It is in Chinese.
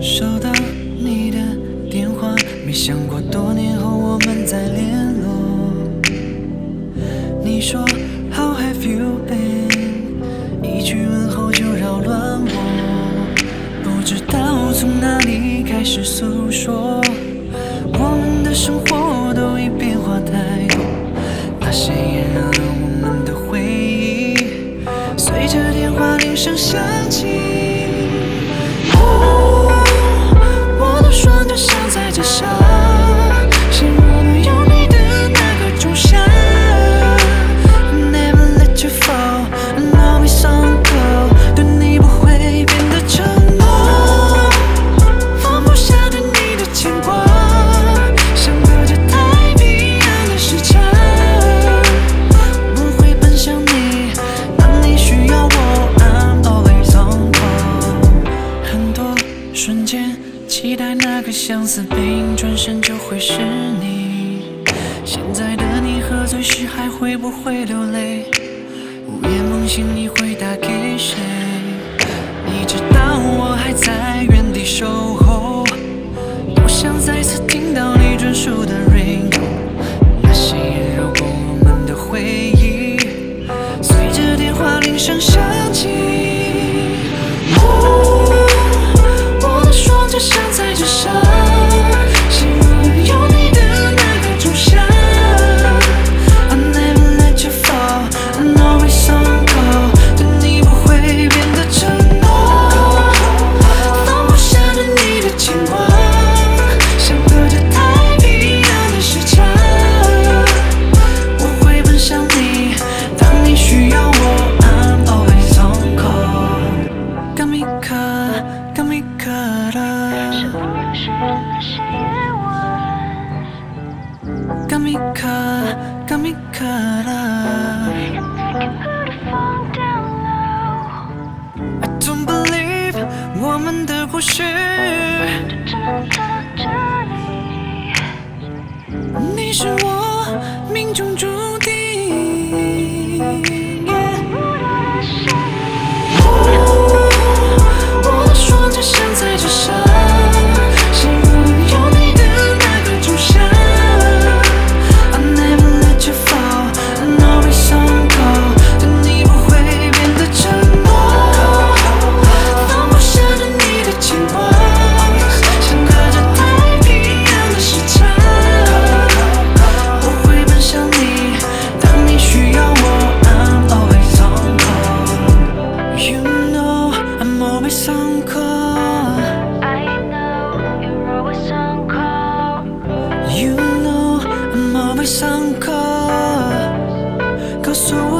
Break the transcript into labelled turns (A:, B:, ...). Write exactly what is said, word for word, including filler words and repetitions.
A: 收到你的电话，没想过多年后我们再联络。你说 How have you been？ 一句问候就扰乱我，不知道从哪里开始诉说。我们的生活都已变化太多，那些炎热了我们的回忆，随着电话铃声响起。双脚像在这沙，陷入了有你的那个仲夏。Never let you fall, and always on call。对你不会变的承诺，放不下对你的牵挂，像隔着太平洋的时差。我会奔向你，当你需要我 ，I'm always on call。很多瞬间。期待那个相思背影转身就会是你。现在的你喝醉时还会不会流泪？午夜梦醒你会打给谁？你知道我还在原地守候，多想再次听到你专属的 ring。那些也揉过我们的回忆，随着电话铃声响起。双脚像在这沙，陷入了有你的那个仲夏。I never let you fall, I'm always on call。对你不会变的承诺，放不下对你的牵挂，像隔着太平洋的时差。我会奔向你，当你需要我 ，I'm always on call。Got me caught, got me caught up。是不认识那些夜晚 Got me caught, got me caught up And I can put the phone down low I don't believe 我们的故事就真的这里你是我命中注定我的双脚像在这沙上课，告诉我。